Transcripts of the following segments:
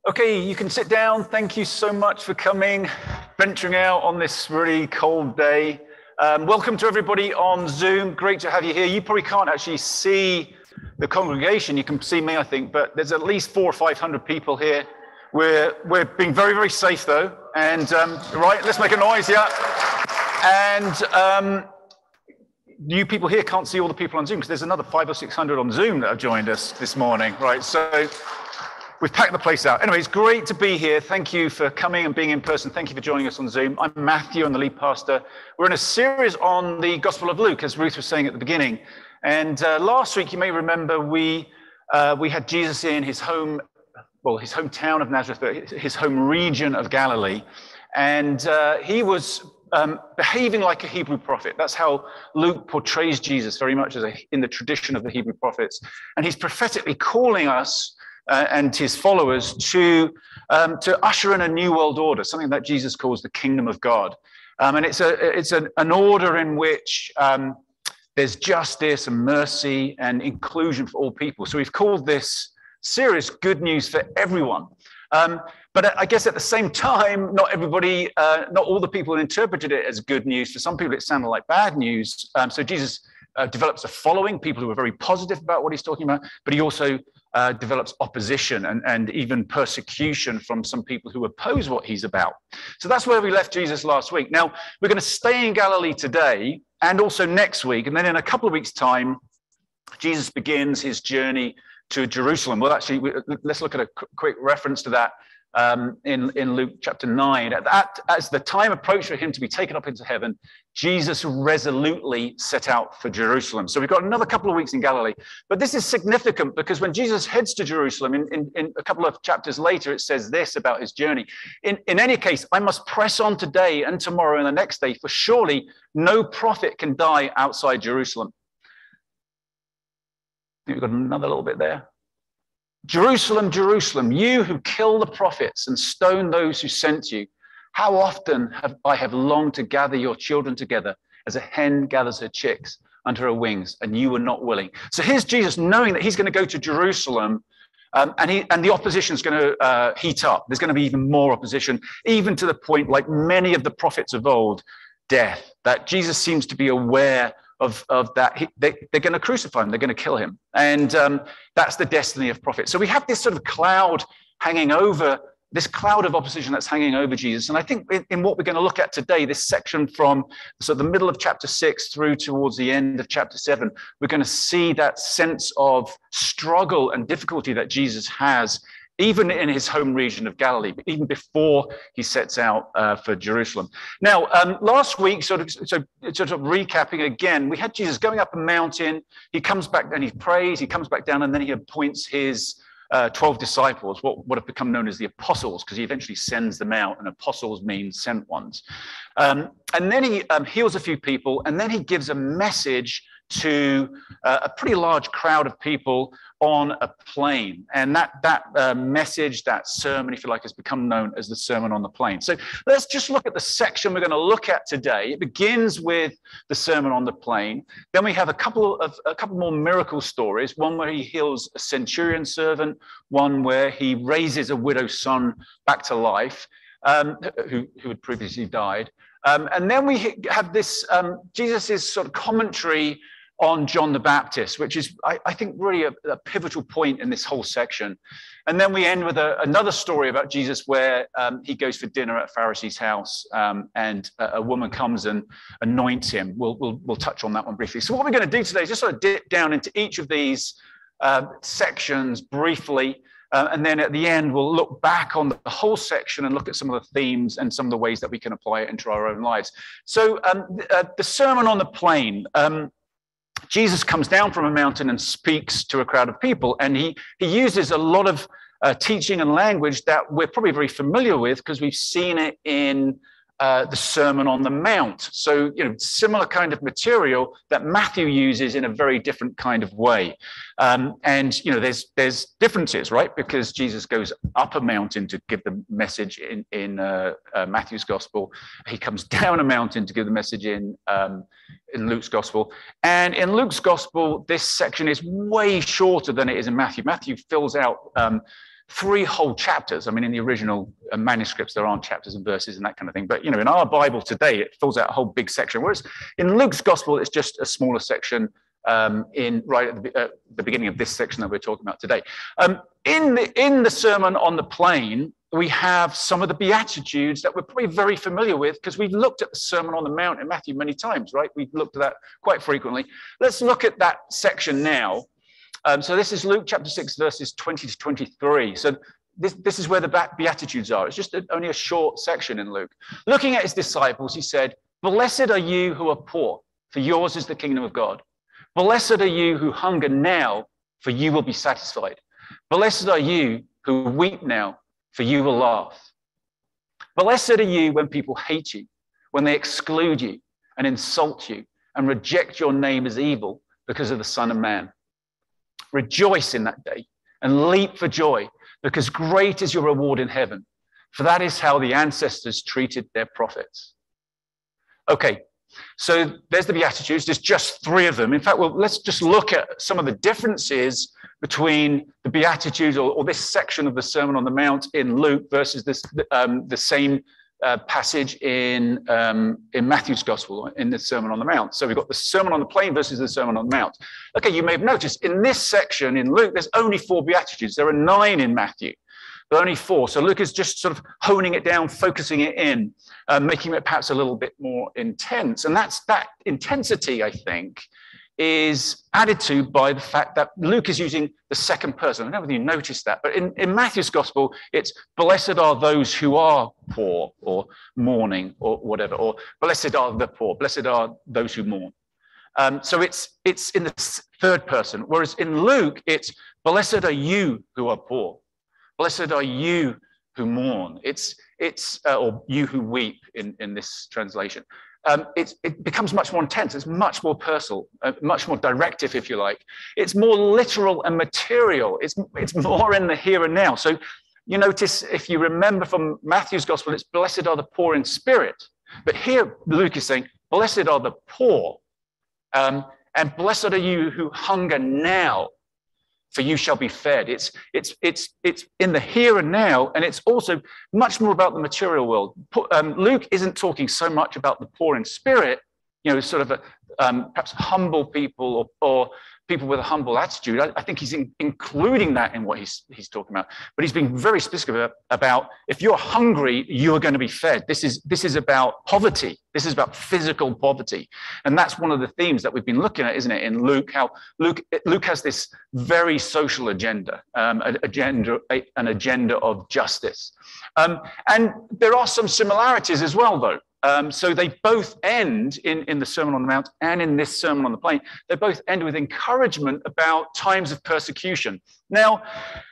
Okay, you can sit down. Thank you so much for coming, venturing out on this really cold day. Welcome to everybody on Zoom. Great to have you here. You probably can't actually see the congregation. You can see me, I think, but there's at least 400 or 500 people here. We're being very, very safe, though. And right, let's make a noise, yeah. And you people here can't see all the people on Zoom because there's another 500 or 600 on Zoom that have joined us this morning, right? So we've packed the place out. Anyway, it's great to be here. Thank you for coming and being in person. Thank you for joining us on Zoom. I'm Matthew, I'm the lead pastor. We're in a series on the Gospel of Luke, as Ruth was saying at the beginning. And last week, you may remember, we had Jesus in his home, his hometown of Nazareth, his home region of Galilee. And he was behaving like a Hebrew prophet. That's how Luke portrays Jesus very much as in the tradition of the Hebrew prophets. And he's prophetically calling us and his followers to usher in a new world order, something that Jesus calls the kingdom of God. And it's an order in which there's justice and mercy and inclusion for all people. So we've called this series Good News for Everyone. But I guess at the same time, not all the people interpreted it as good news. For some people, it sounded like bad news. So Jesus develops a following, people who are very positive about what he's talking about, but he also develops opposition and even persecution from some people who oppose what he's about. So that's where we left Jesus last week. Now, we're going to stay in Galilee today and also next week. And then in a couple of weeks' time, Jesus begins his journey to Jerusalem. Well, actually, let's look at a quick reference to that in Luke chapter 9. As the time approached for him to be taken up into heaven, Jesus resolutely set out for Jerusalem. So we've got another couple of weeks in Galilee. But this is significant because when Jesus heads to Jerusalem, in a couple of chapters later, it says this about his journey. In any case, I must press on today and tomorrow and the next day, for surely no prophet can die outside Jerusalem. We've got another little bit there. Jerusalem, Jerusalem, you who kill the prophets and stone those who sent you. How often have I longed to gather your children together as a hen gathers her chicks under her wings, and you were not willing. So here's Jesus knowing that he's going to go to Jerusalem, and the opposition is going to heat up. There's going to be even more opposition, even to the point, like many of the prophets of old, death. That Jesus seems to be aware of that. They're going to crucify him. They're going to kill him. And that's the destiny of prophets. So we have this sort of cloud hanging over, this cloud of opposition that's hanging over Jesus. And I think in what we're going to look at today, this section from sort of the middle of chapter 6 through towards the end of chapter 7, we're going to see that sense of struggle and difficulty that Jesus has even in his home region of Galilee, even before he sets out for Jerusalem. Now, last week, sort of recapping again, we had Jesus going up a mountain. He comes back and he prays. He comes back down, and then he appoints his 12 disciples, what have become known as the apostles, because he eventually sends them out, and apostles mean sent ones. And then he heals a few people, and then he gives a message to a pretty large crowd of people on a plain. And that message, that sermon, if you like, has become known as the Sermon on the Plain. So let's just look at the section we're going to look at today. It begins with the Sermon on the Plain. Then we have a couple more miracle stories, one where he heals a centurion servant, one where he raises a widow's son back to life, who had previously died. And then we have this, Jesus' sort of commentary on John the Baptist, which is, I think, really a pivotal point in this whole section. And then we end with another story about Jesus where he goes for dinner at a Pharisee's house, and a woman comes and anoints him. We'll touch on that one briefly. So what we're going to do today is just sort of dip down into each of these sections briefly, and then at the end, we'll look back on the whole section and look at some of the themes and some of the ways that we can apply it into our own lives. So the Sermon on the Plain, Jesus comes down from a mountain and speaks to a crowd of people, and he uses a lot of teaching and language that we're probably very familiar with because we've seen it in the Sermon on the Mount. So, similar kind of material that Matthew uses in a very different kind of way. And, there's differences, right? Because Jesus goes up a mountain to give the message in Matthew's gospel. He comes down a mountain to give the message in Luke's gospel. And in Luke's gospel, this section is way shorter than it is in Matthew. Matthew fills out 3 whole chapters. I mean, in the original manuscripts, there aren't chapters and verses and that kind of thing. But, in our Bible today, it fills out a whole big section. Whereas in Luke's gospel, it's just a smaller section right at the beginning of this section that we're talking about today. In the Sermon on the Plain, we have some of the Beatitudes that we're probably very familiar with because we've looked at the Sermon on the Mount in Matthew many times, right? We've looked at that quite frequently. Let's look at that section now. So this is Luke chapter 6, verses 20 to 23. So this is where the Beatitudes are. It's just only a short section in Luke. Looking at his disciples, he said, "Blessed are you who are poor, for yours is the kingdom of God. Blessed are you who hunger now, for you will be satisfied. Blessed are you who weep now, for you will laugh. Blessed are you when people hate you, when they exclude you and insult you and reject your name as evil because of the Son of Man. Rejoice in that day and leap for joy, because great is your reward in heaven, for that is how the ancestors treated their prophets." Okay, so there's the Beatitudes. There's just 3 of them. In fact, let's just look at some of the differences between the Beatitudes or this section of the Sermon on the Mount in Luke versus the same passage in Matthew's Gospel, in the Sermon on the Mount. So we've got the Sermon on the Plain versus the Sermon on the Mount. Okay, you may have noticed in this section in Luke, there's only 4 Beatitudes. There are 9 in Matthew, but only 4. So Luke is just sort of honing it down, focusing it in, making it perhaps a little bit more intense. And that intensity, I think, is added to by the fact that Luke is using the second person. I don't know whether you noticed that, but in Matthew's gospel, it's blessed are those who are poor or mourning or whatever, or blessed are the poor, blessed are those who mourn. So it's in the third person, whereas in Luke, it's blessed are you who are poor, blessed are you who mourn. It's or you who weep in this translation. It becomes much more intense. It's much more personal, much more directive, if you like. It's more literal and material. It's more in the here and now. So you notice, if you remember from Matthew's gospel, it's blessed are the poor in spirit. But here Luke is saying, blessed are the poor, and blessed are you who hunger now, for you shall be fed. It's in the here and now, and it's also much more about the material world. Luke isn't talking so much about the poor in spirit, sort of perhaps humble people or people with a humble attitude. I think he's including that in what he's talking about. But he's being very specific about if you're hungry, you are going to be fed. This is about poverty. This is about physical poverty. And that's one of the themes that we've been looking at, isn't it, in Luke, how Luke has this very social agenda, an agenda of justice. And there are some similarities as well, though. So they both end in the Sermon on the Mount and in this Sermon on the Plain. They both end with encouragement about times of persecution. Now,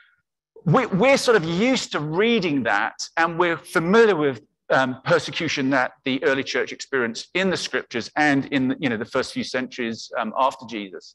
we're sort of used to reading that, and we're familiar with persecution that the early church experienced in the scriptures and in the first few centuries after Jesus.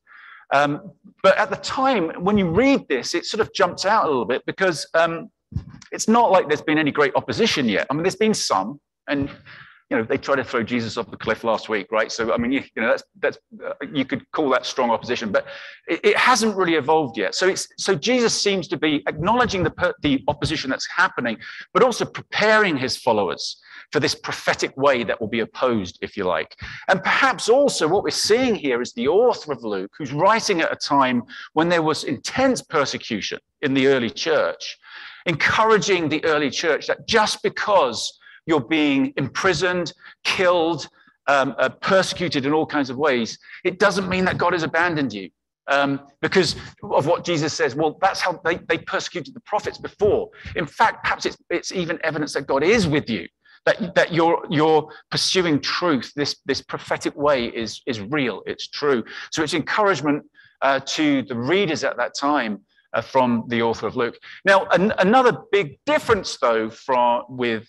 But at the time, when you read this, it sort of jumps out a little bit because it's not like there's been any great opposition yet. I mean, there's been some, and they tried to throw Jesus off the cliff last week, right? So, I mean, that's you could call that strong opposition, but it hasn't really evolved yet. So Jesus seems to be acknowledging the opposition that's happening, but also preparing his followers for this prophetic way that will be opposed, if you like. And perhaps also what we're seeing here is the author of Luke, who's writing at a time when there was intense persecution in the early church, encouraging the early church that just because you're being imprisoned, killed, persecuted in all kinds of ways, it doesn't mean that God has abandoned you. Because of what Jesus says, well, that's how they persecuted the prophets before. In fact, perhaps it's even evidence that God is with you, that you're pursuing truth. This prophetic way is real, it's true. So it's encouragement to the readers at that time from the author of Luke. Now, another big difference, though, with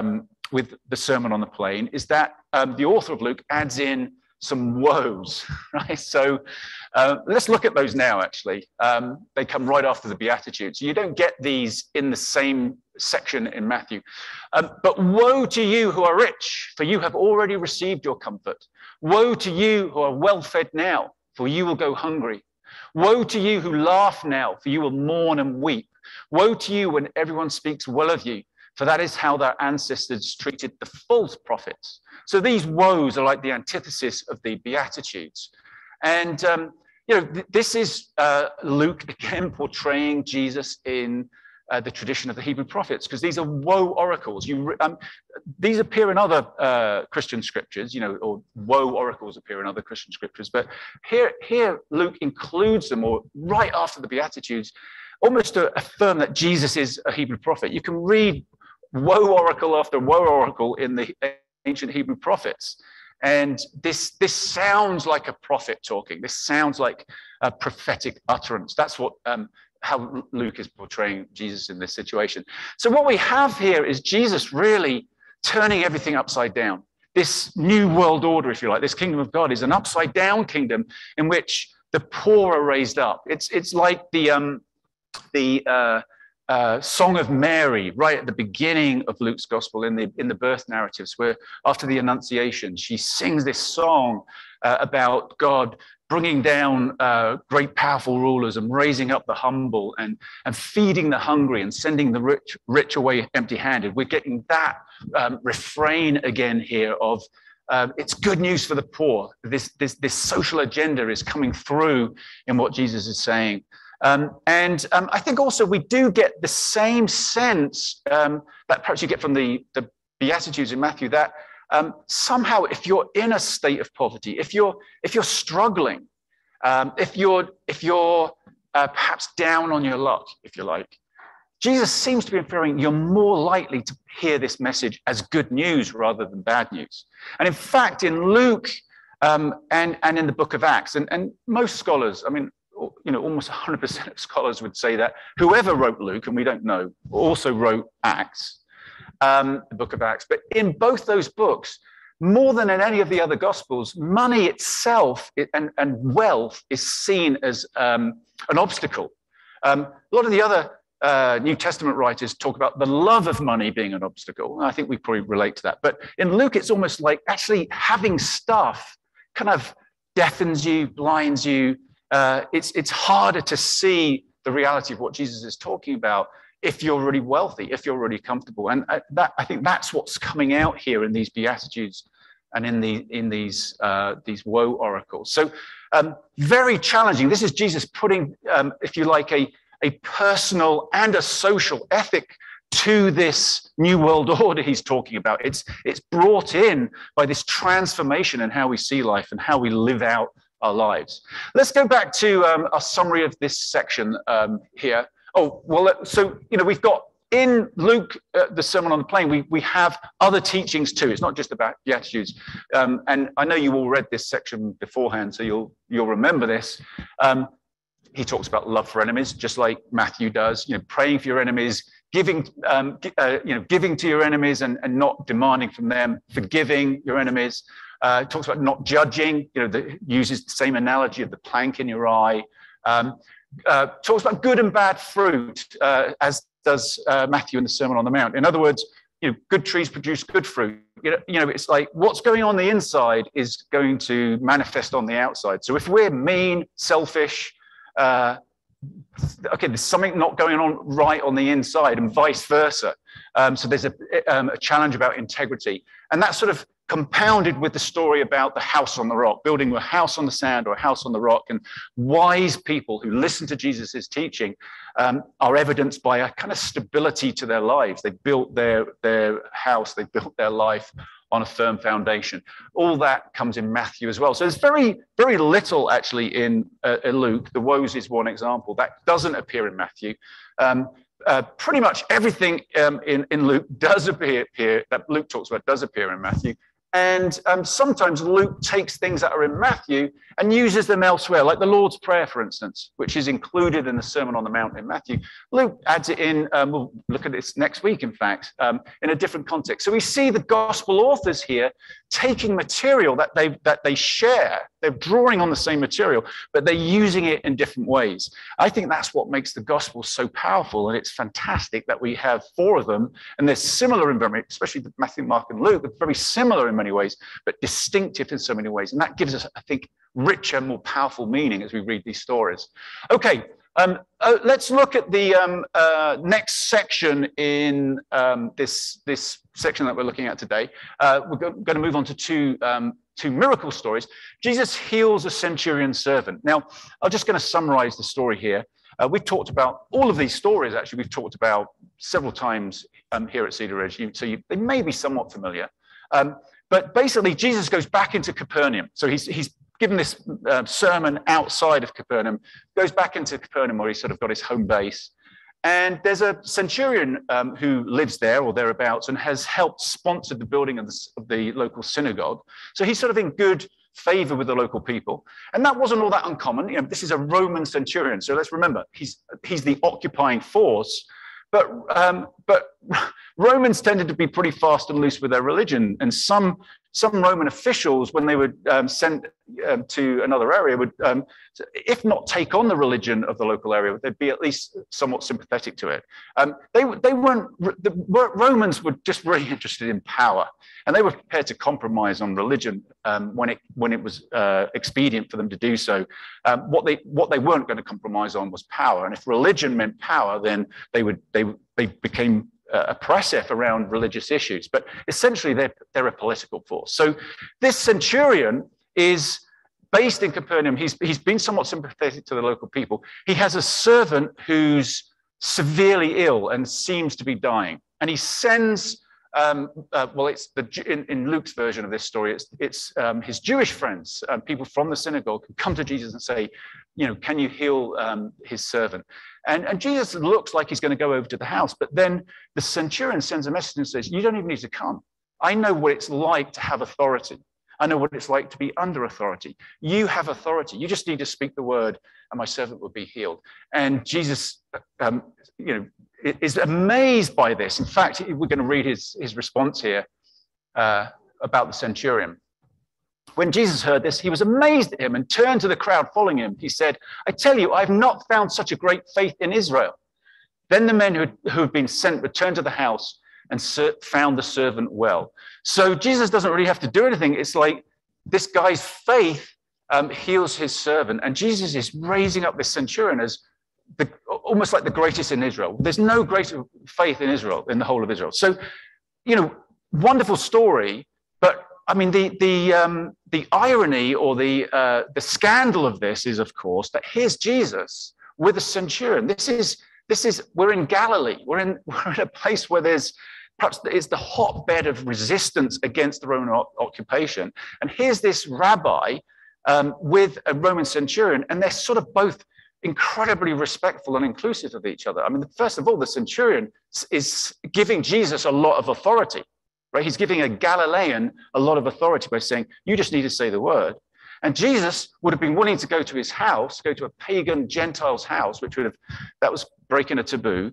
the Sermon on the Plain is that the author of Luke adds in some woes, right? So let's look at those now, actually. They come right after the Beatitudes. You don't get these in the same section in Matthew. But woe to you who are rich, for you have already received your comfort. Woe to you who are well fed now, for you will go hungry. Woe to you who laugh now, for you will mourn and weep. Woe to you when everyone speaks well of you, for that is how their ancestors treated the false prophets. So these woes are like the antithesis of the Beatitudes. And, this is Luke again portraying Jesus in the tradition of the Hebrew prophets, because these are woe oracles. These appear in other Christian scriptures, or woe oracles appear in other Christian scriptures. But here Luke includes them, or right after the Beatitudes, almost to affirm that Jesus is a Hebrew prophet. You can read woe oracle after woe oracle in the ancient Hebrew prophets. And this sounds like a prophet talking. This sounds like a prophetic utterance. That's what how Luke is portraying Jesus in this situation. So what we have here is Jesus really turning everything upside down. This new world order, if you like, this kingdom of God is an upside down kingdom in which the poor are raised up. It's like the Song of Mary, right at the beginning of Luke's gospel in the birth narratives, where after the Annunciation, she sings this song about God bringing down great powerful rulers and raising up the humble and feeding the hungry and sending the rich away empty-handed. We're getting that refrain again here of it's good news for the poor. This social agenda is coming through in what Jesus is saying. I think also we do get the same sense that perhaps you get from the Beatitudes in Matthew, that somehow if you're in a state of poverty, if you're struggling, if you're perhaps down on your luck, if you like, Jesus seems to be inferring you're more likely to hear this message as good news rather than bad news. And in fact, in Luke and in the book of Acts, and most scholars, I mean, almost 100% of scholars would say that whoever wrote Luke, and we don't know, also wrote Acts, the book of Acts. But in both those books, more than in any of the other Gospels, money itself and wealth is seen as an obstacle. A lot of the other New Testament writers talk about the love of money being an obstacle. I think we probably relate to that. But in Luke, it's almost like actually having stuff kind of deafens you, blinds you. It's harder to see the reality of what Jesus is talking about if you're really wealthy, if you're really comfortable. And I think that's what's coming out here in these Beatitudes and in these woe oracles. So very challenging. This is Jesus putting, if you like, a personal and a social ethic to this new world order he's talking about. It's brought in by this transformation in how we see life and how we live out our lives. Let's go back to our summary of this section here. Oh, well, so, we've got in Luke, the Sermon on the Plain, we have other teachings too. It's not just about Beatitudes. And I know you all read this section beforehand, so you'll remember this. He talks about love for enemies, just like Matthew does, praying for your enemies, giving to your enemies and not demanding from them, forgiving your enemies. Talks about not judging, uses the same analogy of the plank in your eye. Talks about good and bad fruit, as does Matthew in the Sermon on the Mount. In other words, good trees produce good fruit. It's like what's going on the inside is going to manifest on the outside. So if we're mean, selfish, there's something not going on right on the inside, and vice versa. So there's a challenge about integrity, and that's sort of compounded with the story about the house on the rock, building a house on the sand or a house on the rock. And wise people who listen to Jesus's teaching are evidenced by a kind of stability to their lives. They built their house, they built their life on a firm foundation. All that comes in Matthew as well. So there's very, very little actually in Luke. The woes is one example. That doesn't appear in Matthew. Pretty much everything in Luke does appear, that Luke talks about does appear in Matthew. And sometimes Luke takes things that are in Matthew and uses them elsewhere, like the Lord's Prayer, for instance, which is included in the Sermon on the Mount in Matthew. Luke adds it in, we'll look at this next week, in fact, in a different context. So we see the gospel authors here taking material that they share. They're drawing on the same material, but they're using it in different ways. I think that's what makes the gospel so powerful, and it's fantastic that we have 4 of them, and they're similar in very, especially Matthew, Mark, and Luke, they're very similar in many ways, but distinctive in so many ways. And that gives us, I think, richer, more powerful meaning as we read these stories. Okay, Let's look at the next section in this section that we're looking at today. We're going to move on to two miracle stories. Jesus heals a centurion servant. Now, I'm just going to summarize the story here. We've talked about all of these stories, actually, we've talked about several times here at Cedar Ridge, so they may be somewhat familiar. But basically, Jesus goes back into Capernaum. So he's given this sermon outside of Capernaum, goes back into Capernaum where he's sort of got his home base. And there's a centurion who lives there or thereabouts and has helped sponsor the building of the local synagogue. So he's sort of in good favor with the local people. And that wasn't all that uncommon. You know, this is a Roman centurion. So let's remember, he's the occupying force. But Romans tended to be pretty fast and loose with their religion. And some Roman officials, when they would sent to another area, would, if not take on the religion of the local area, they'd be at least somewhat sympathetic to it. The Romans were just really interested in power, and they were prepared to compromise on religion when it was expedient for them to do so. What they weren't going to compromise on was power, and if religion meant power, then they became oppressive around religious issues. But essentially, they're a political force. So this centurion is based in Capernaum. He's been somewhat sympathetic to the local people. He has a servant who's severely ill and seems to be dying, and he sends. It's in Luke's version of this story. It's his Jewish friends, people from the synagogue, who come to Jesus and say, you know, can you heal his servant? And Jesus looks like he's going to go over to the house, but then the centurion sends a message and says, you don't even need to come. I know what it's like to have authority. I know what it's like to be under authority. You have authority. You just need to speak the word, and my servant will be healed. And Jesus, is amazed by this. In fact, we're going to read his response here about the centurion. When Jesus heard this, he was amazed at him and turned to the crowd following him. He said, I tell you, I have not found such a great faith in Israel. Then the men who had been sent returned to the house and found the servant well. So Jesus doesn't really have to do anything. It's like this guy's faith heals his servant. And Jesus is raising up this centurion as almost like the greatest in Israel. There's no greater faith in Israel, in the whole of Israel. So, wonderful story. But I mean, the irony or the scandal of this is, of course, that here's Jesus with a centurion. We're in Galilee. We're in a place where perhaps it's the hotbed of resistance against the Roman occupation. And here's this rabbi with a Roman centurion, and they're sort of both incredibly respectful and inclusive of each other. I mean, first of all, the centurion is giving Jesus a lot of authority, right? He's giving a Galilean a lot of authority by saying, you just need to say the word. And Jesus would have been willing to go to his house, go to a pagan Gentile's house, that was breaking a taboo,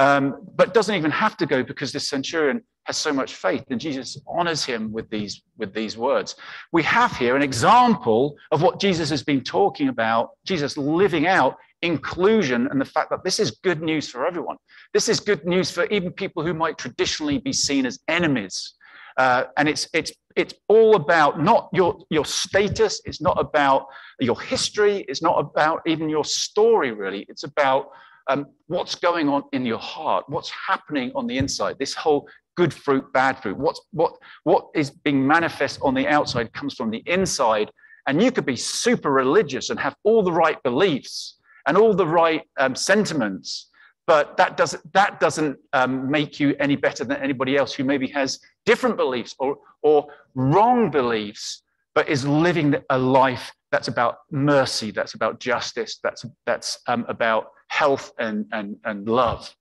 but doesn't even have to go because this centurion has so much faith, and Jesus honors him with these words. We have here an example of what Jesus has been talking about, Jesus living out inclusion and the fact that this is good news for everyone. This is good news for even people who might traditionally be seen as enemies. And it's all about not your status, it's not about your history, it's not about even your story, really. It's about what's going on in your heart, what's happening on the inside. This whole good fruit, bad fruit, what is being manifest on the outside comes from the inside. And you could be super religious and have all the right beliefs and all the right sentiments, but that doesn't make you any better than anybody else who maybe has different beliefs or wrong beliefs, but is living a life that's about mercy, that's about justice, that's about health and love.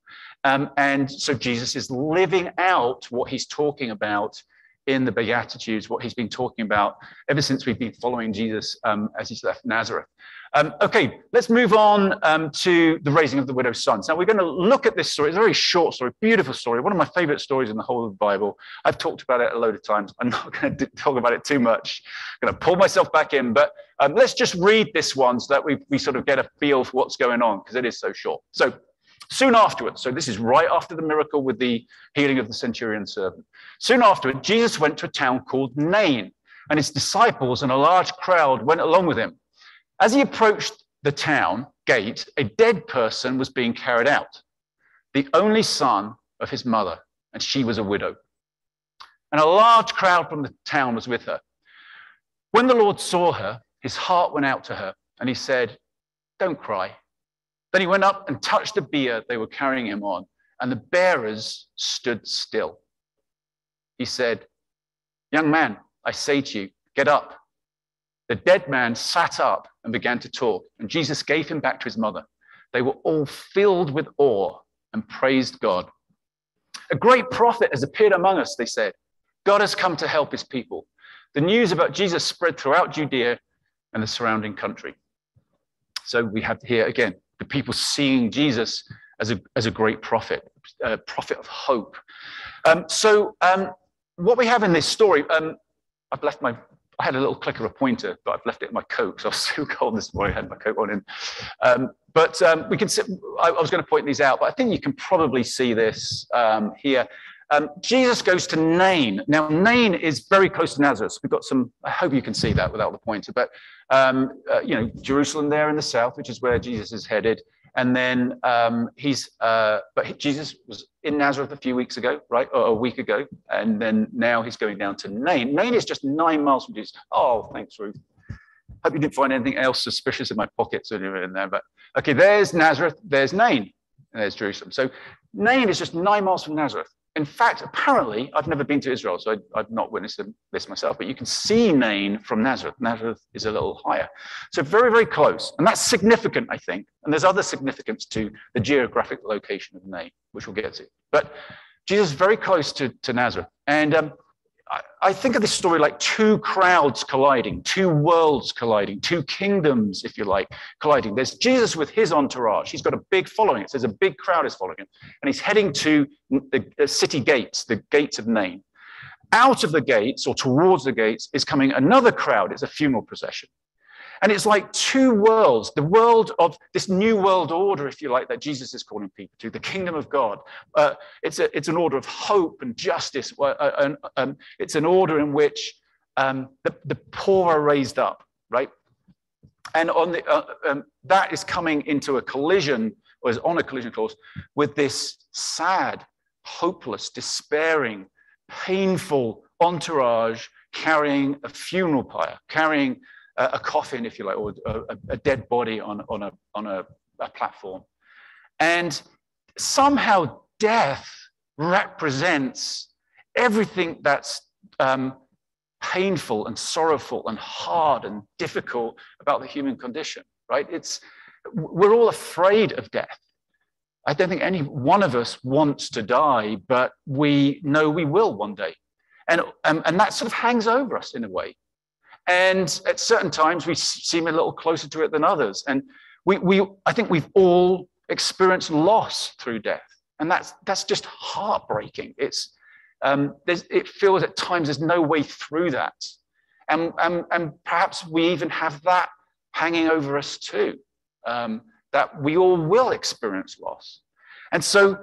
And so Jesus is living out what he's talking about in the Beatitudes, what he's been talking about ever since we've been following Jesus as he's left Nazareth. Okay, let's move on to the raising of the widow's sons. Now, we're going to look at this story. It's a very short story, beautiful story, one of my favorite stories in the whole of the Bible. I've talked about it a load of times. I'm not going to talk about it too much. I'm going to pull myself back in, but let's just read this one so that we sort of get a feel for what's going on, because it is so short. So soon afterwards, so this is right after the miracle with the healing of the centurion servant. Soon afterward, Jesus went to a town called Nain, and his disciples and a large crowd went along with him. As he approached the town gate, a dead person was being carried out, the only son of his mother, and she was a widow. And a large crowd from the town was with her. When the Lord saw her, his heart went out to her, and he said, "Don't cry." Then he went up and touched the bier they were carrying him on, and the bearers stood still. He said, "Young man, I say to you, get up." The dead man sat up and began to talk, and Jesus gave him back to his mother. They were all filled with awe and praised God. "A great prophet has appeared among us," they said. "God has come to help his people." The news about Jesus spread throughout Judea and the surrounding country. So we have here again the people seeing Jesus as a great prophet, a prophet of hope. What we have in this story, I had a little clicker, a pointer, but I've left it in my coat, so I was so cold this morning. I had my coat on in. We can see, I was going to point these out, but I think you can probably see this here. Jesus goes to Nain. Now, Nain is very close to Nazareth. We've got some, I hope you can see that without the pointer, but, Jerusalem there in the south, which is where Jesus is headed. And then Jesus was in Nazareth a few weeks ago, right? Or a week ago. And then now he's going down to Nain. Nain is just 9 miles from Jesus. Oh, thanks, Ruth. Hope you didn't find anything else suspicious in my pockets or anything in there. But okay, there's Nazareth, there's Nain, and there's Jerusalem. So Nain is just 9 miles from Nazareth. In fact, apparently, I've never been to Israel, so I've not witnessed this myself, but you can see Nain from Nazareth. Nazareth is a little higher. So very, very close. And that's significant, I think. And there's other significance to the geographic location of Nain, which we'll get to. But Jesus is very close to Nazareth. And I think of this story like two crowds colliding, two worlds colliding, two kingdoms, if you like, colliding. There's Jesus with his entourage. He's got a big following. It says a big crowd is following him. And he's heading to the city gates, the gates of Nain. Out of the gates, or towards the gates, is coming another crowd. It's a funeral procession. And it's like two worlds, the world of this new world order, if you like, that Jesus is calling people to, the kingdom of God. It's an order of hope and justice. It's an order in which the poor are raised up, right? And that is coming into a collision, or is on a collision course, with this sad, hopeless, despairing, painful entourage carrying a funeral pyre, carrying a coffin, if you like, or a dead body on a platform. And somehow death represents everything that's painful and sorrowful and hard and difficult about the human condition, right? We're all afraid of death. I don't think any one of us wants to die, but we know we will one day. And that sort of hangs over us in a way. And at certain times, we seem a little closer to it than others. And I think we've all experienced loss through death. And that's just heartbreaking. It feels at times there's no way through that. And perhaps we even have that hanging over us too, that we all will experience loss. And so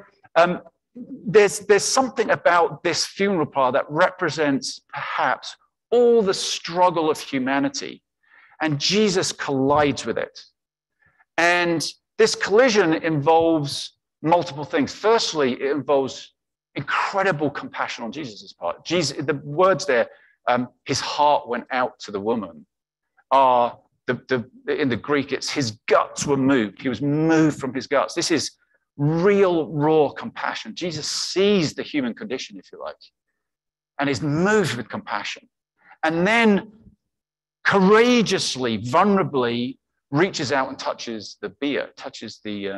there's something about this funeral pyre that represents perhaps all the struggle of humanity, and Jesus collides with it. And this collision involves multiple things. Firstly, it involves incredible compassion on Jesus' part. The words there, his heart went out to the woman, are in the Greek, it's his guts were moved. He was moved from his guts. This is real, raw compassion. Jesus sees the human condition, if you like, and is moved with compassion. And then courageously, vulnerably reaches out and touches the bier, touches the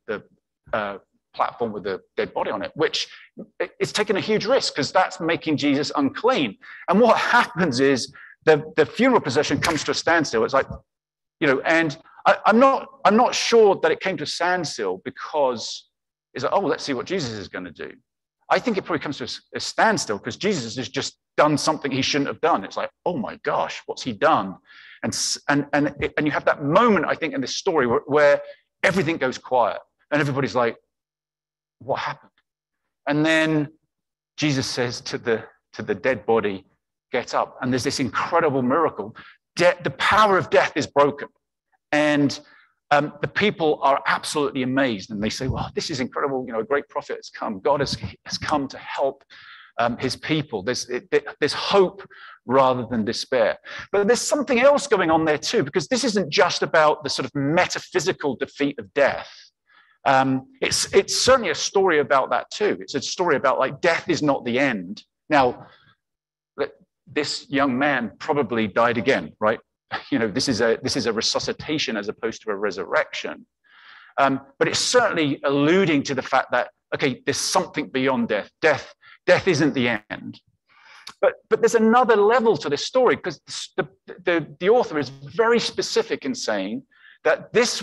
platform with the dead body on it, which is taking a huge risk because that's making Jesus unclean. And what happens is the funeral procession comes to a standstill. It's like, and I'm not sure that it came to a standstill because it's like, oh, let's see what Jesus is going to do. I think it probably comes to a standstill because Jesus has just done something he shouldn't have done. It's like, oh my gosh, what's he done? And you have that moment, I think, in this story where everything goes quiet and everybody's like, what happened? And then Jesus says to the dead body, get up. And there's this incredible miracle. The power of death is broken. And the people are absolutely amazed, and they say, well, this is incredible. A great prophet has come. God has come to help his people. There's hope rather than despair. But there's something else going on there too, because this isn't just about the sort of metaphysical defeat of death. It's certainly a story about that too. It's a story about like death is not the end. Now, this young man probably died again, right? This is a resuscitation as opposed to a resurrection. But it's certainly alluding to the fact that, okay, there's something beyond death. Death isn't the end. But there's another level to this story, because the author is very specific in saying that this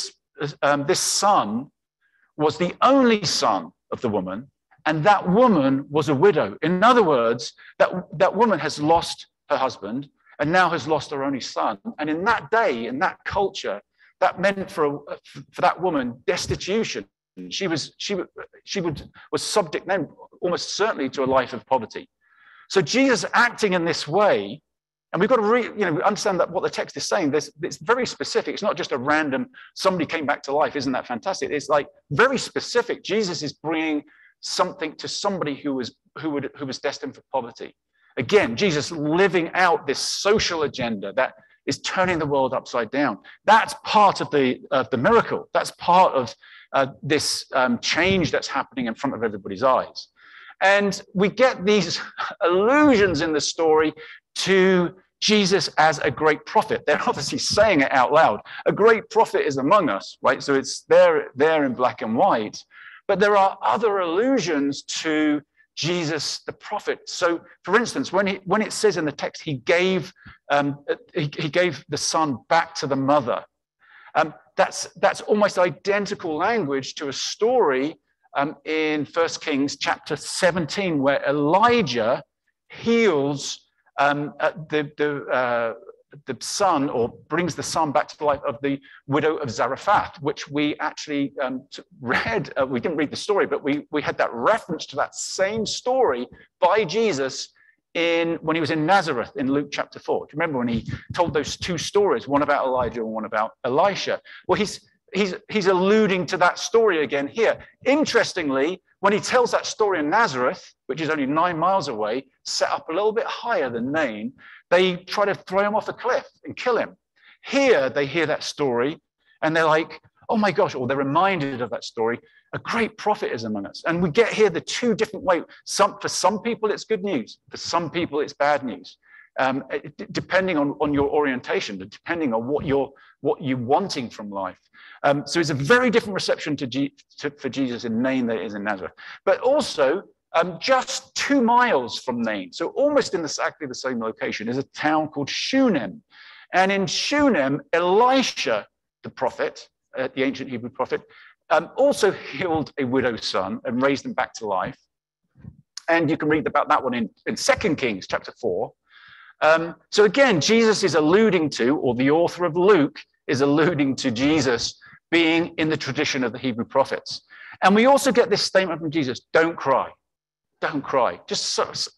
son was the only son of the woman, and that woman was a widow. In other words, that woman has lost her husband and now has lost her only son. And in that day, in that culture, that meant for that woman destitution. She was subject then almost certainly to a life of poverty. So Jesus acting in this way, and we've got to understand that what the text is saying. It's very specific. It's not just a random somebody came back to life. Isn't that fantastic? It's like very specific. Jesus is bringing something to somebody who was destined for poverty. Again, Jesus living out this social agenda that is turning the world upside down. That's part of the miracle. That's part of this change that's happening in front of everybody's eyes. And we get these allusions in the story to Jesus as a great prophet. They're obviously saying it out loud. A great prophet is among us, right? So it's there in black and white. But there are other allusions to Jesus the prophet. So, for instance, when it says in the text, he gave the son back to the mother. That's almost identical language to a story in 1 Kings chapter 17, where Elijah heals the son, or brings the son back to life, of the widow of Zarephath, which we actually read. We didn't read the story, but we had that reference to that same story by Jesus when he was in Nazareth in Luke chapter 4. Do you remember when he told those two stories, one about Elijah and one about Elisha? Well, he's alluding to that story again here. Interestingly, when he tells that story in Nazareth, which is only 9 miles away, set up a little bit higher than Nain, they try to throw him off a cliff and kill him. Here, they hear that story and they're like, oh my gosh, or they're reminded of that story. A great prophet is among us. And we get here the two different ways. For some people, it's good news. For some people, it's bad news. Depending on your orientation, depending on what you're wanting from life. So it's a very different reception for Jesus in Nain than it is in Nazareth. But also, just 2 miles from Nain, so almost in exactly the same location, is a town called Shunem. And in Shunem, Elisha, the prophet, the ancient Hebrew prophet, also healed a widow's son and raised him back to life. And you can read about that one in 2 Kings chapter 4. So again, Jesus is alluding to, or the author of Luke is alluding to Jesus being in the tradition of the Hebrew prophets. And we also get this statement from Jesus, don't cry. Don't cry. Just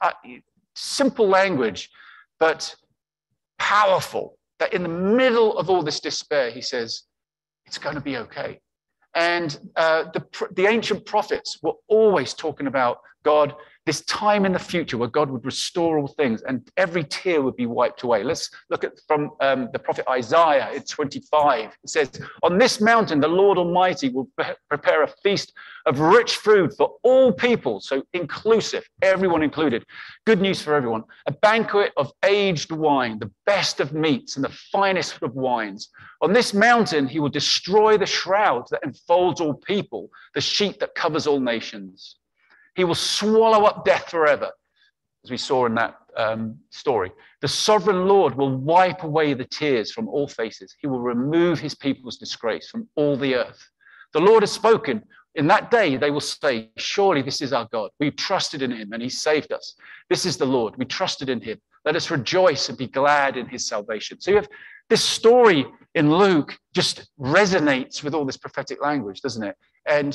simple language, but powerful. That in the middle of all this despair, he says, it's going to be okay. And the ancient prophets were always talking about God, this time in the future where God would restore all things and every tear would be wiped away. Let's look at from the prophet Isaiah in 25. It says, on this mountain, the Lord Almighty will prepare a feast of rich food for all people, so inclusive, everyone included. Good news for everyone. A banquet of aged wine, the best of meats and the finest of wines. On this mountain, he will destroy the shroud that enfolds all people, the sheet that covers all nations. He will swallow up death forever, as we saw in that story. The sovereign Lord will wipe away the tears from all faces. He will remove his people's disgrace from all the earth. The Lord has spoken. In that day, they will say, surely this is our God. We trusted in him and he saved us. This is the Lord. We trusted in him. Let us rejoice and be glad in his salvation. So you have this story in Luke just resonates with all this prophetic language, doesn't it? And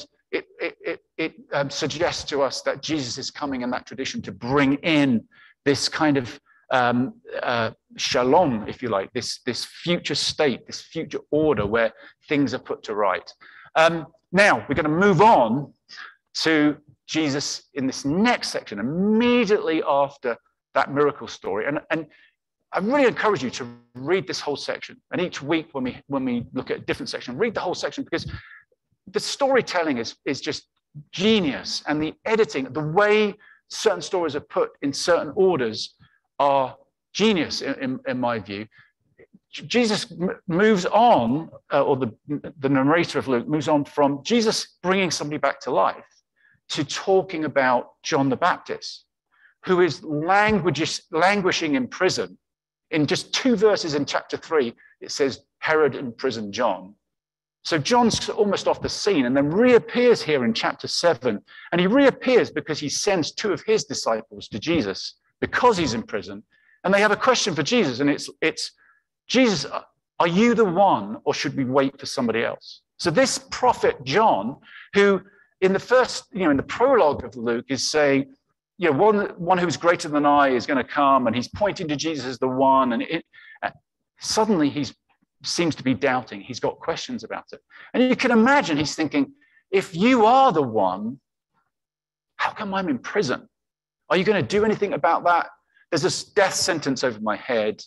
it suggests to us that Jesus is coming in that tradition to bring in this kind of shalom, if you like, this future state, this future order where things are put to right. Now, we're going to move on to Jesus in this next section, immediately after that miracle story. And I really encourage you to read this whole section. And each week when we look at a different section, read the whole section, because the storytelling is just genius. And the editing, the way certain stories are put in certain orders are genius in my view. Jesus moves on, or the narrator of Luke moves on from Jesus bringing somebody back to life to talking about John the Baptist, who is languishing in prison. In just 2 verses in chapter 3, it says Herod imprisoned John. So John's almost off the scene and then reappears here in chapter 7. And he reappears because he sends 2 of his disciples to Jesus because he's in prison. And they have a question for Jesus. And it's Jesus, are you the one, or should we wait for somebody else? So this prophet John, who in the first, in the prologue of Luke is saying, one who's greater than I is going to come, and he's pointing to Jesus as the one. And suddenly he seems to be doubting. He's got questions about it. And you can imagine he's thinking, if you are the one, how come I'm in prison? Are you going to do anything about that? There's this death sentence over my head.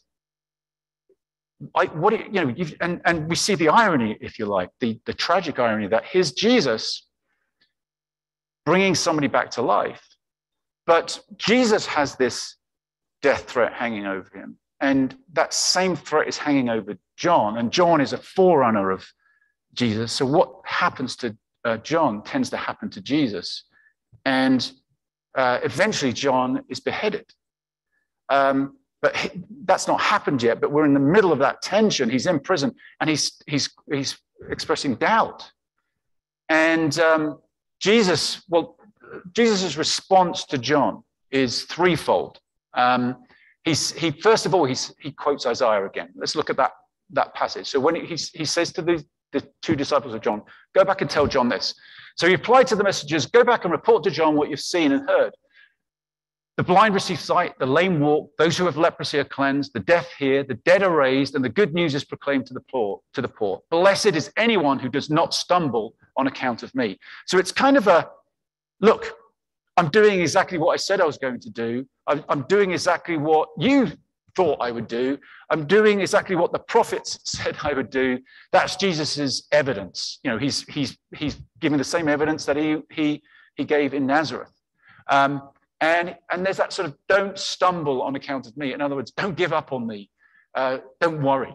And we see the irony, if you like, the tragic irony that here's Jesus bringing somebody back to life. But Jesus has this death threat hanging over him. And that same threat is hanging over John. And John is a forerunner of Jesus. So what happens to John tends to happen to Jesus. And eventually John is beheaded. But that's not happened yet. But we're in the middle of that tension. He's in prison and he's expressing doubt. And Jesus' response to John is threefold. He first of all he quotes Isaiah again. Let's look at that passage. So when he says to the 2 disciples of John, go back and tell John this. So he replied to the messengers, go back and report to John what you've seen and heard. The blind receive sight, the lame walk, those who have leprosy are cleansed, the deaf hear, the dead are raised, and the good news is proclaimed to the poor. Blessed is anyone who does not stumble on account of me. So it's kind of look, I'm doing exactly what I said I was going to do. I'm doing exactly what you thought I would do. I'm doing exactly what the prophets said I would do. That's Jesus's evidence. He's giving the same evidence that he gave in Nazareth. And there's that sort of don't stumble on account of me. In other words, don't give up on me. Don't worry.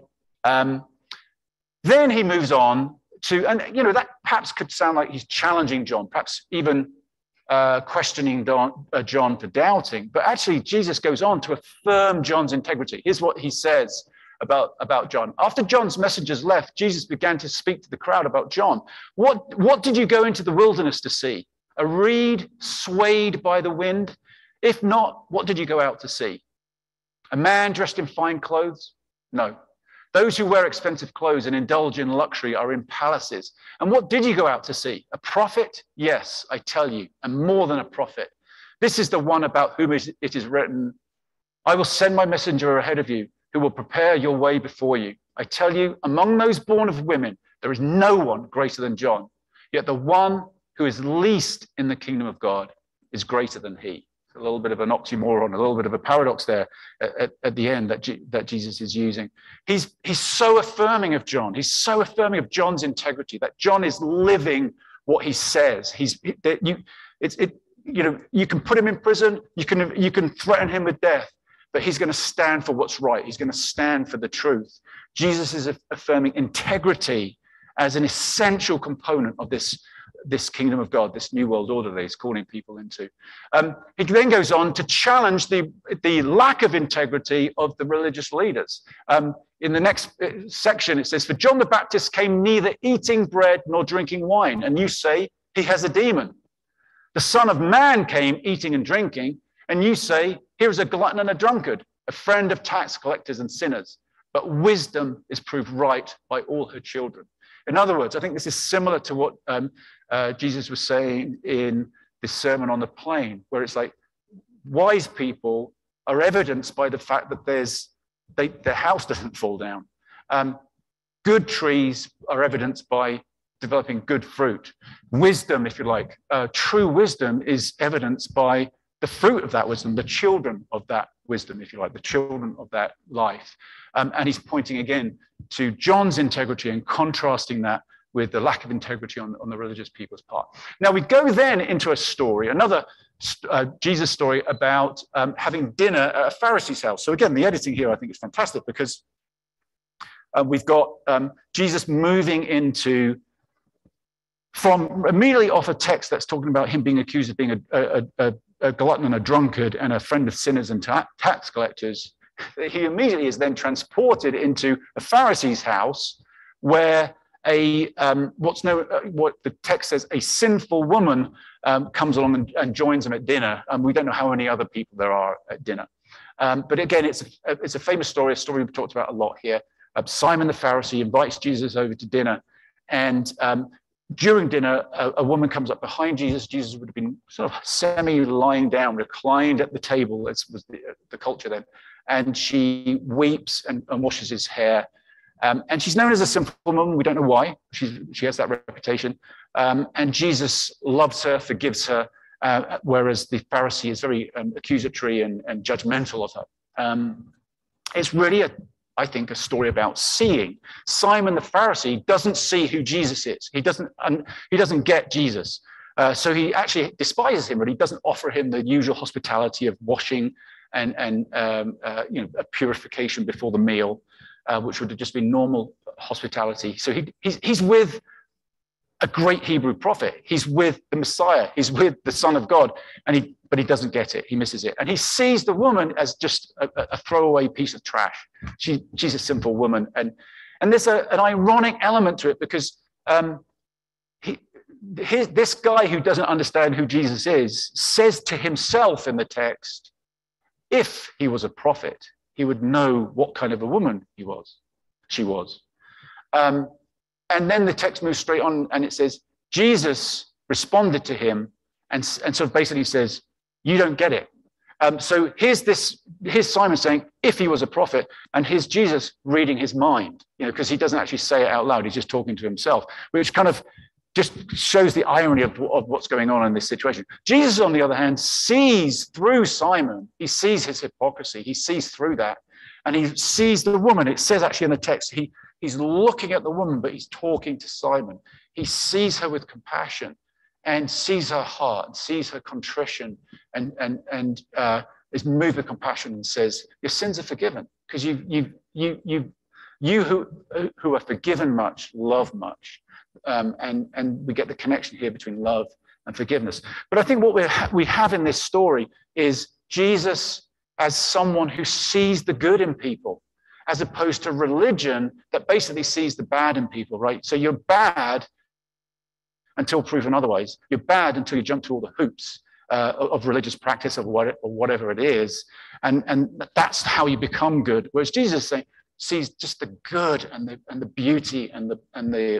Then he moves on to, and that perhaps could sound like he's challenging John, perhaps even questioning John for doubting. But actually, Jesus goes on to affirm John's integrity. Here's what he says about John. After John's messengers left, Jesus began to speak to the crowd about John. What did you go into the wilderness to see? A reed swayed by the wind? If not, what did you go out to see? A man dressed in fine clothes? No. Those who wear expensive clothes and indulge in luxury are in palaces. And what did you go out to see? A prophet? Yes, I tell you, and more than a prophet. This is the one about whom it is written, I will send my messenger ahead of you, who will prepare your way before you. I tell you, among those born of women, there is no one greater than John. Yet the one who is least in the kingdom of God is greater than he. A little bit of an oxymoron, a little bit of a paradox there at the end that Jesus is using. He's so affirming of John. He's so affirming of John's integrity, that John is living what he says. You can put him in prison, you can threaten him with death, but he's going to stand for what's right. He's going to stand for the truth. Jesus is affirming integrity as an essential component of this kingdom of God, this new world order that he's calling people into. He then goes on to challenge the lack of integrity of the religious leaders. In the next section, it says, for John the Baptist came neither eating bread nor drinking wine, and you say he has a demon. The Son of Man came eating and drinking, and you say, here is a glutton and a drunkard, a friend of tax collectors and sinners. But wisdom is proved right by all her children. In other words, I think this is similar to what Jesus was saying in the Sermon on the Plain, where it's like wise people are evidenced by the fact that their house doesn't fall down. Good trees are evidenced by developing good fruit. Wisdom, if you like, true wisdom is evidenced by the fruit of that wisdom, the children of that wisdom, if you like, the children of that life. And he's pointing again to John's integrity and contrasting that with the lack of integrity on the religious people's part. Now we go then into a story, another Jesus story about having dinner at a Pharisee's house. So again, the editing here I think is fantastic because we've got Jesus moving from immediately off a text that's talking about him being accused of being a glutton and a drunkard and a friend of sinners and tax collectors. He immediately is then transported into a Pharisee's house where what the text says, a sinful woman comes along and joins him at dinner. We don't know how many other people there are at dinner. But again, it's a famous story, a story we've talked about a lot here. Simon the Pharisee invites Jesus over to dinner. And during dinner, a woman comes up behind Jesus. Jesus would have been sort of semi-lying down, reclined at the table, as was the culture then. And she weeps and washes his hair. And she's known as a sinful woman. We don't know why. She has that reputation. And Jesus loves her, forgives her, whereas the Pharisee is very accusatory and judgmental of her. It's really, I think, a story about seeing. Simon the Pharisee doesn't see who Jesus is. He doesn't get Jesus. So he actually despises him, but he doesn't offer him the usual hospitality of washing and a purification before the meal, which would have just been normal hospitality. So he's with a great Hebrew prophet. He's with the Messiah. He's with the Son of God, but he doesn't get it. He misses it, and he sees the woman as just a throwaway piece of trash. She's a simple woman, and there's an ironic element to it because this guy who doesn't understand who Jesus is says to himself in the text, if he was a prophet, he would know what kind of a woman she was. And then the text moves straight on and it says, Jesus responded to him and sort of basically says, you don't get it. So here's Simon saying, if he was a prophet, and here's Jesus reading his mind, because he doesn't actually say it out loud. He's just talking to himself, which kind of just shows the irony of what's going on in this situation. Jesus, on the other hand, sees through Simon. He sees his hypocrisy. He sees through that. And he sees the woman. It says actually in the text, he's looking at the woman, but he's talking to Simon. He sees her with compassion and sees her heart, and sees her contrition, and is moved with compassion and says, your sins are forgiven, because you who are forgiven much, love much. And we get the connection here between love and forgiveness. But I think what we have in this story is Jesus as someone who sees the good in people, as opposed to religion that basically sees the bad in people, right? So you're bad until proven otherwise. You're bad until you jump to all the hoops of religious practice or whatever it is. And that's how you become good. Whereas Jesus sees just the good and the beauty and the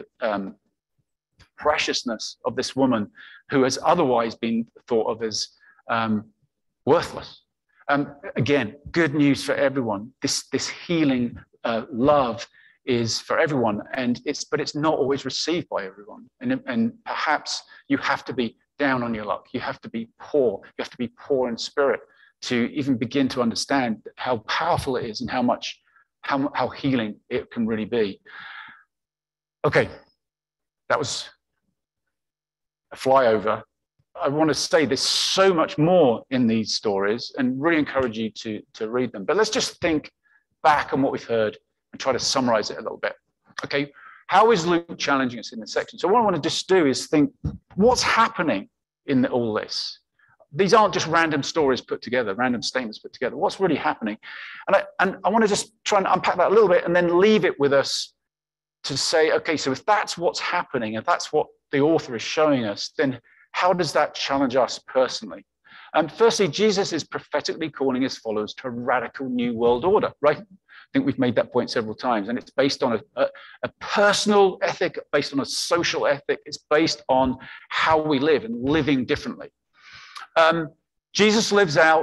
preciousness of this woman who has otherwise been thought of as worthless. Again, good news for everyone. This healing love is for everyone, but it's not always received by everyone. And perhaps you have to be down on your luck. You have to be poor. You have to be poor in spirit to even begin to understand how powerful it is and how healing it can really be. Okay, that was a flyover. I want to say there's so much more in these stories and really encourage you to read them. But let's just think back on what we've heard and try to summarize it a little bit. Okay, how is Luke challenging us in this section? So what I want to just do is think, what's happening in all this? These aren't just random stories put together, random statements put together. What's really happening? And I want to just try and unpack that a little bit and then leave it with us to say, okay, so if that's what's happening, if that's what the author is showing us, then how does that challenge us personally? Firstly, Jesus is prophetically calling his followers to a radical new world order, right? I think we've made that point several times, and it's based on a personal ethic, based on a social ethic. It's based on how we live and living differently. Jesus lives out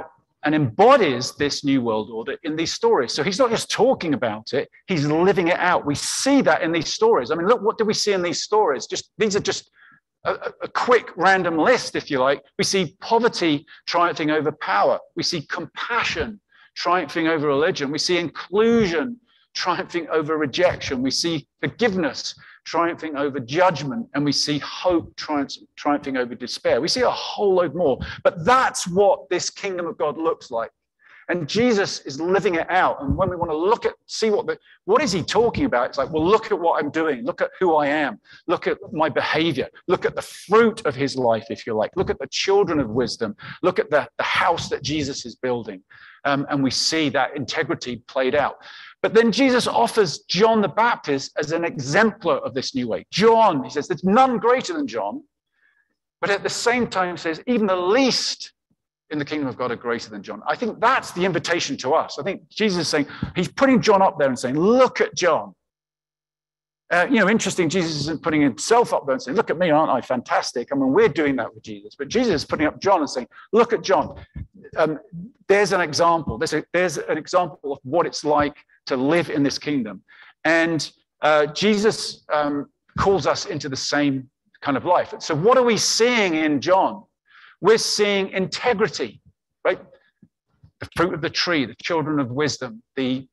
and embodies this new world order in these stories. So he's not just talking about it, he's living it out. We see that in these stories. I mean, look, what do we see in these stories? These are just a quick random list, if you like. We see poverty triumphing over power. We see compassion triumphing over religion. We see inclusion triumphing over rejection. We see forgiveness triumphing over judgment, and we see hope triumphing over despair. We see a whole load more, but that's what this kingdom of God looks like. And Jesus is living it out. And when we want to see what is he talking about? It's like, well, look at what I'm doing. Look at who I am. Look at my behavior. Look at the fruit of his life, if you like. Look at the children of wisdom. Look at the house that Jesus is building. And we see that integrity played out. But then Jesus offers John the Baptist as an exemplar of this new way. John, he says, there's none greater than John, but at the same time says, even the least in the kingdom of God are greater than John. I think that's the invitation to us. I think Jesus is saying, he's putting John up there and saying, look at John. Interesting, Jesus isn't putting himself up there and saying, look at me, aren't I fantastic? I mean, we're doing that with Jesus. But Jesus is putting up John and saying, look at John. There's an example. There's an example of what it's like to live in this kingdom. And Jesus calls us into the same kind of life. So what are we seeing in John? We're seeing integrity, right? The fruit of the tree, the children of wisdom, the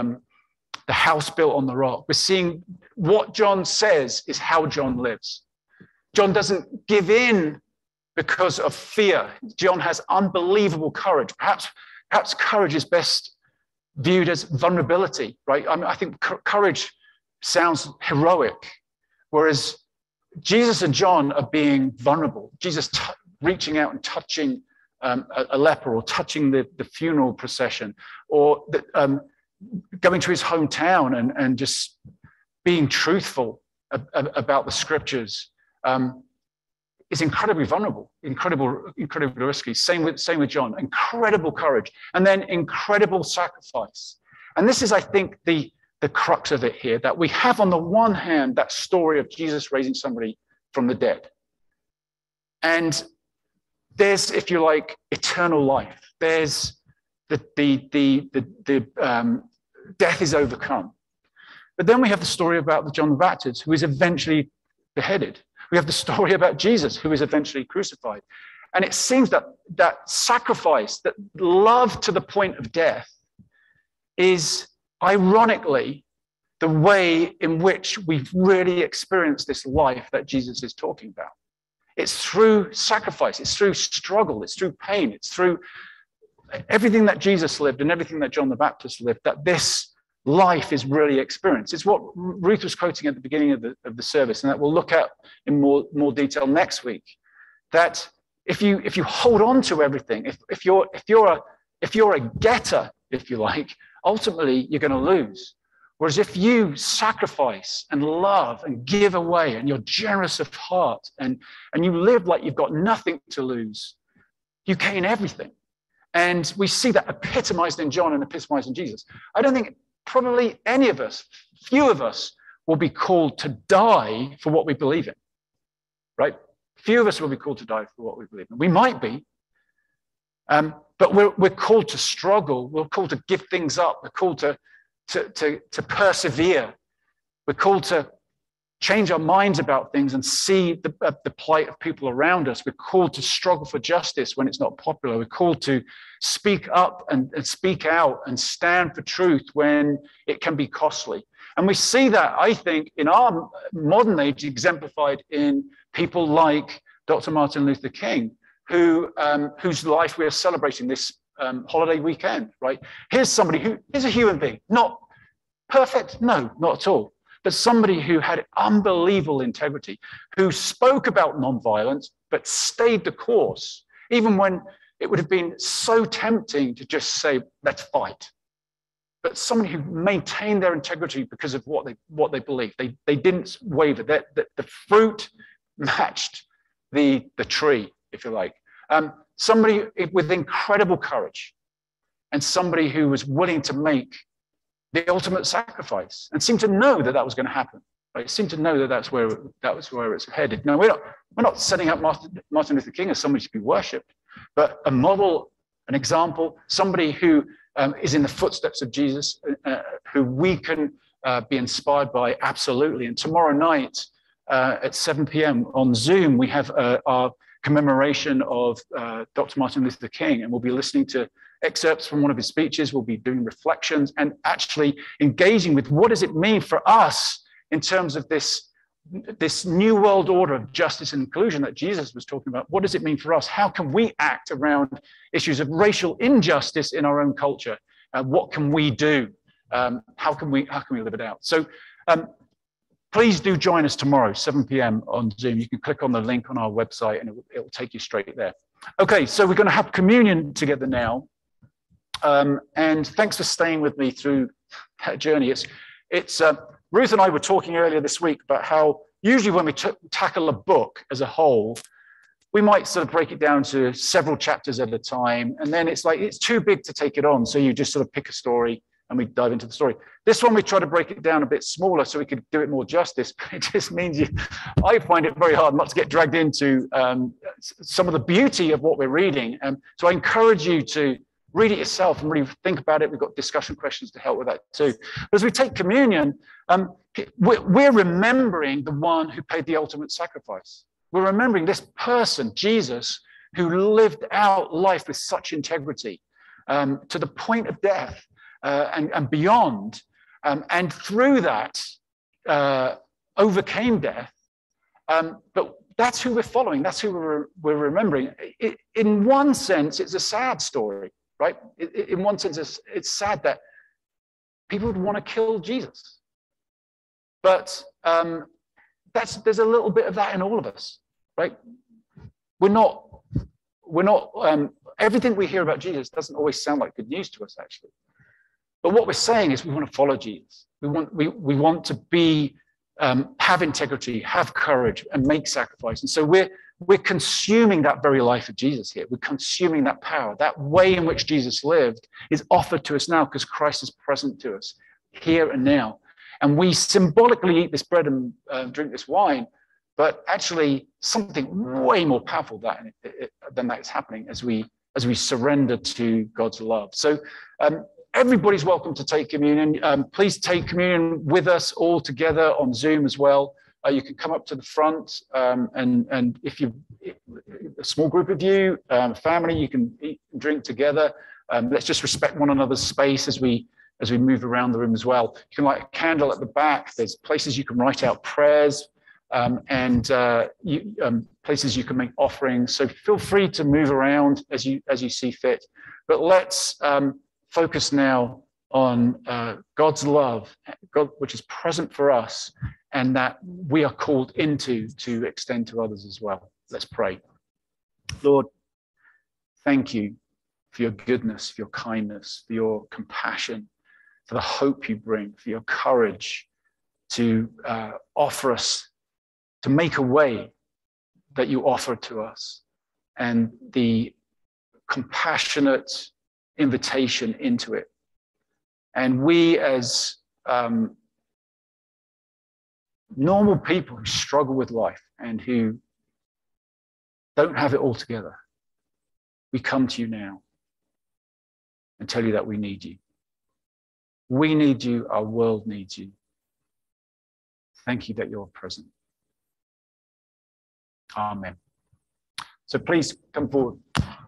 house built on the rock. We're seeing what John says is how John lives. John doesn't give in because of fear. John has unbelievable courage. Perhaps courage is best viewed as vulnerability, right? I mean, I think courage sounds heroic, whereas Jesus and John are being vulnerable. Jesus reaching out and touching a leper, or touching the funeral procession, or going to his hometown and just being truthful about the scriptures is incredibly vulnerable, incredibly risky. Same with John, incredible courage, and then incredible sacrifice. And this is, I think, the crux of it here, that we have on the one hand that story of Jesus raising somebody from the dead. And there's, if you like, eternal life. There's the death is overcome. But then we have the story about John the Baptist, who is eventually beheaded. We have the story about Jesus, who is eventually crucified. And it seems that sacrifice, that love to the point of death, is ironically the way in which we've really experienced this life that Jesus is talking about. It's through sacrifice, it's through struggle, it's through pain, it's through everything that Jesus lived and everything that John the Baptist lived, that this life is really experienced. It's what Ruth was quoting at the beginning of the service, and that we'll look at in more detail next week. That if you hold on to everything, if you're a getter, if you like, ultimately you're going to lose. Whereas if you sacrifice and love and give away, and you're generous of heart, and you live like you've got nothing to lose, you gain everything. And we see that epitomized in John and epitomized in Jesus. I don't think probably any of us, few of us, will be called to die for what we believe in, right? Few of us will be called to die for what we believe in. We might be, but we're called to struggle. We're called to give things up. We're called to persevere. We're called to change our minds about things and see the plight of people around us. We're called to struggle for justice when it's not popular. We're called to speak up and speak out and stand for truth when it can be costly. And we see that, I think, in our modern age exemplified in people like Dr. Martin Luther King, whose life we are celebrating this holiday weekend, right? Here's somebody who is a human being, not perfect, no, not at all, but somebody who had unbelievable integrity, who spoke about nonviolence, but stayed the course, even when it would have been so tempting to just say, let's fight. But somebody who maintained their integrity because of what they believed. They didn't waver. The fruit matched the tree, if you like. Somebody with incredible courage, and somebody who was willing to make the ultimate sacrifice and seemed to know that was going to happen. Right? Seemed to know that was where it's headed. Now, we're not setting up Martin Luther King as somebody to be worshipped, but a model an example, somebody who is in the footsteps of Jesus, who we can be inspired by, absolutely. And tomorrow night at 7 p.m. on Zoom, we have our commemoration of Dr. Martin Luther King, and we'll be listening to excerpts from one of his speeches. We'll be doing reflections and actually engaging with what does it mean for us in terms of this new world order of justice and inclusion that Jesus was talking about. What does it mean for us? How can we act around issues of racial injustice in our own culture? What can we do? How can we live it out? So please do join us tomorrow, 7 p.m. on Zoom. You can click on the link on our website and it will take you straight there. Okay, so we're going to have communion together now. And thanks for staying with me through that journey. It's Ruth and I were talking earlier this week about how usually when we tackle a book as a whole, we might sort of break it down to several chapters at a time. And then it's like, it's too big to take it on. So you just sort of pick a story and we dive into the story. This one, we try to break it down a bit smaller so we could do it more justice. But it just means I find it very hard not to get dragged into some of the beauty of what we're reading. So I encourage you to read it yourself and really think about it. We've got discussion questions to help with that too. But as we take communion, we're remembering the one who paid the ultimate sacrifice. We're remembering this person, Jesus, who lived out life with such integrity to the point of death and beyond. And through that, overcame death. But that's who we're following. That's who we're remembering. In one sense, it's a sad story. Right? In one sense, it's sad that people would want to kill Jesus. But there's a little bit of that in all of us, right? We're not, everything we hear about Jesus doesn't always sound like good news to us, actually. But what we're saying is we want to follow Jesus. We want to be, have integrity, have courage, and make sacrifice. And so we're consuming that very life of Jesus here. We're consuming that power. That way in which Jesus lived is offered to us now because Christ is present to us here and now. And we symbolically eat this bread and drink this wine, but actually something way more powerful than that is happening as we surrender to God's love. So everybody's welcome to take communion. Please take communion with us all together on Zoom as well. You can come up to the front, and if you a small group of you, family, you can eat and drink together. Let's just respect one another's space as we move around the room as well. You can light a candle at the back. There's places you can write out prayers, and places you can make offerings. So feel free to move around as you see fit. But let's focus now on God's love, God, which is present for us, and that we are called into to extend to others as well. Let's pray. Lord, thank you for your goodness, for your kindness, for your compassion, for the hope you bring, for your courage to offer us, to make a way that you offer to us, and the compassionate invitation into it. And we as normal people who struggle with life and who don't have it all together, we come to you now and tell you that we need you. We need you. Our world needs you. Thank you that you're present. Amen. So please come forward.